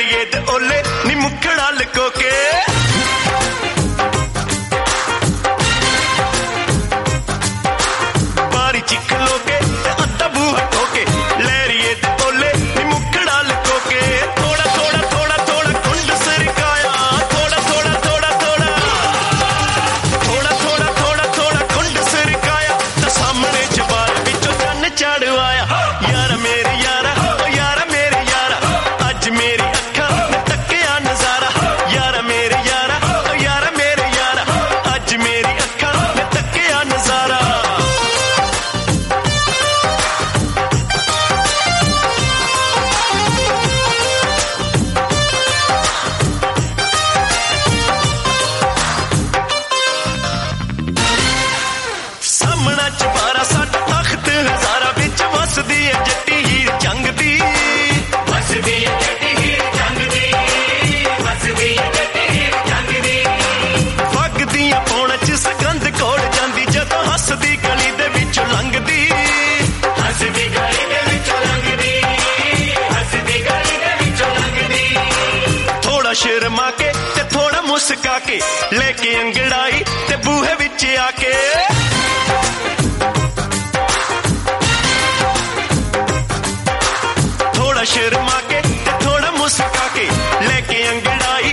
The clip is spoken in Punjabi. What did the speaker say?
ਲੈਰੀਏ ਤੇ ਓਲੇ ਨੀ ਮੁਖੜਾ ਲਕੋ ਕੇ ਬਾਰੀ ਚ ਖਲੋ ਕੇ ਤੇ ਅੱਧਾ ਬੂਹਾ ਟੋਕੇ ਲੈਰੀਏ ਤੇ ਓਲੇ ਨੀ ਮੁਖੜਾ ਲਕੋ ਕੇ ਥੋੜਾ ਥੋੜਾ ਥੋੜਾ ਥੋੜਾ ਕੁੰਡ ਸਰਕਾਇਆ ਥੋੜਾ ਥੋੜਾ ਥੋੜਾ ਥੋੜਾ ਥੋੜਾ ਥੋੜਾ ਥੋੜਾ ਥੋੜਾ ਕੁੰਡ ਸਰਕਾਇਆ ਤਾਂ ਸਾਹਮਣੇ ਜਵਾਰ ਵਿੱਚੋਂ ਚੰਨ ਚੜਵਾਇਆ ਯਾਰ ਮੇਰੇ ਯਾਰਾ ਓ ਯਾਰਾ ਮੇਰੇ ਯਾਰਾ ਅੱਜ ਮੇਰੀ ਅੱਖਾਂ ਨੇ ਤੱਕਿਆ ਨਜ਼ਾਰਾ ਯਾਰ ਮੇਰੇ ਯਾਰਾ ਓ ਯਾਰਾ ਮੇਰੇ ਯਾਰਾ ਅੱਜ ਮੇਰੀ ਅੱਖਾਂ ਨੇ ਤੱਕਿਆ ਨਜ਼ਾਰਾ ਸਾਹਮਣਾ ਚਵਾਰਾ ਸਾਡਾ ਤਖਤ ਹਜ਼ਾਰਾ ਵਿੱਚ ਵਸਦੀ ਏ ਜੱਟੀ ਹੀਰ ਜੰਗ ਦੀ ਵਸਦੀ ਏ ਜੱਟੀ ਹੀਰ ਜੰਗ ਦੀ ਵਸਦੀ ਏ ਜੱਟੀ ਹੀਰ ਜੰਗ ਦੀ ਵਗਦੀਆਂ ਪੌਣ ਚ ਸੁਗੰਧ ਕੋੜ ਜਾਂਦੀ ਜਦੋਂ ਹੱਸਦੀ ਗਲੀ ਦੇ ਵਿੱਚੋਂ ਲੰਘਦੀ ਹੱਸਦੀ ਗਲੀ ਦੇ ਵਿੱਚੋਂ ਲੰਘਦੀ ਹੱਸਦੀ ਗਲੀ ਦੇ ਵਿੱਚੋਂ ਲੰਘਦੀ ਥੋੜਾ ਸ਼ਰਮਾ ਕੇ ਤੇ ਥੋੜਾ ਮੁਸਕਾ ਕੇ ਲੈ ਕੇ ਅੰਗੜਾਈ ਤੇ ਬੂਹੇ ਵਿੱਚ ਆ ਕੇ ਥੋੜਾ ਸ਼ਰਮਾ ਕੇ ਤੇ ਥੋੜਾ ਮੁਸਕਾ ਕੇ ਲੈ ਕੇ ਅੰਗੜਾਈ